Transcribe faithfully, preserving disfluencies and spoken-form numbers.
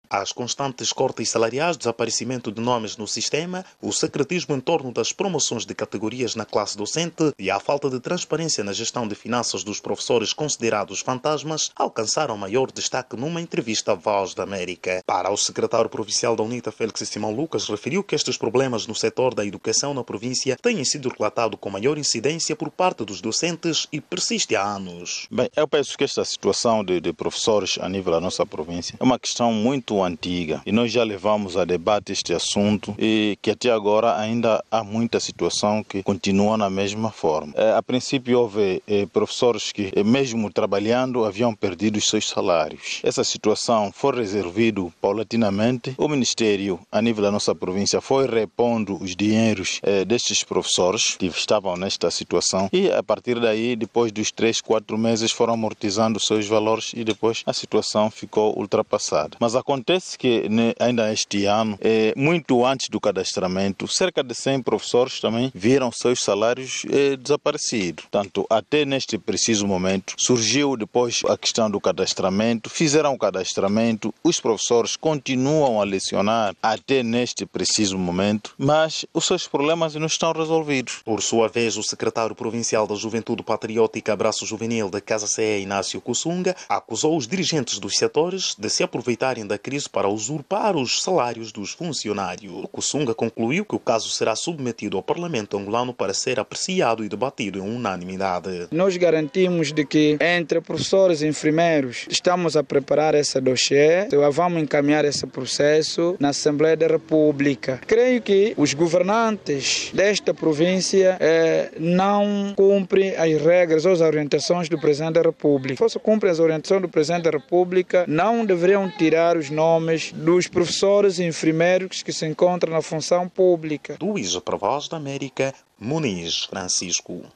As constantes cortes salariais, desaparecimento de nomes no sistema, o secretismo em torno das promoções de categorias na classe docente e a falta de transparência na gestão de finanças dos professores considerados fantasmas alcançaram maior destaque numa entrevista à Voz da América. Para o secretário provincial da UNITA, Félix Simão Lucas, referiu que estes problemas no setor da educação na província têm sido relatados com maior incidência por parte dos docentes e persiste há anos. Bem, eu penso que esta situação de, de professores a nível da nossa província é uma questão muito antiga e nós já levamos a debate este assunto e que até agora ainda há muita situação que continua na mesma forma. É, a princípio houve é, professores que é, mesmo trabalhando haviam perdido os seus salários. Essa situação foi resolvida paulatinamente. O Ministério a nível da nossa província foi repondo os dinheiros é, destes professores que estavam nesta situação e a partir daí, depois dos três, quatro meses foram amortizando os seus valores e depois a situação ficou ultrapassada. Mas acontece que né, ainda este ano, é, muito antes do cadastramento, cerca de cem professores também viram seus salários é, desaparecidos. Portanto, até neste preciso momento, surgiu depois a questão do cadastramento, fizeram o cadastramento, os professores continuam a lecionar até neste preciso momento, mas os seus problemas não estão resolvidos. Por sua vez, o secretário provincial da Juventude Patriótica Abraço Juvenil da Casa C E, Inácio Kusunga, acusou os dirigentes dos setores de se aproveitarem da crise para usurpar os salários dos funcionários. Kusunga concluiu que o caso será submetido ao Parlamento angolano para ser apreciado e debatido em unanimidade. Nós garantimos de que entre professores e enfermeiros estamos a preparar esse dossiê, vamos encaminhar esse processo na Assembleia da República. Creio que os governantes desta província eh, não cumprem as regras ou as orientações do Presidente da República. Se cumprem as orientações do Presidente da República, não deveriam tirar os nomes dos professores e enfermeiros que se encontram na função pública. Luís, para a Voz da América, Muniz Francisco.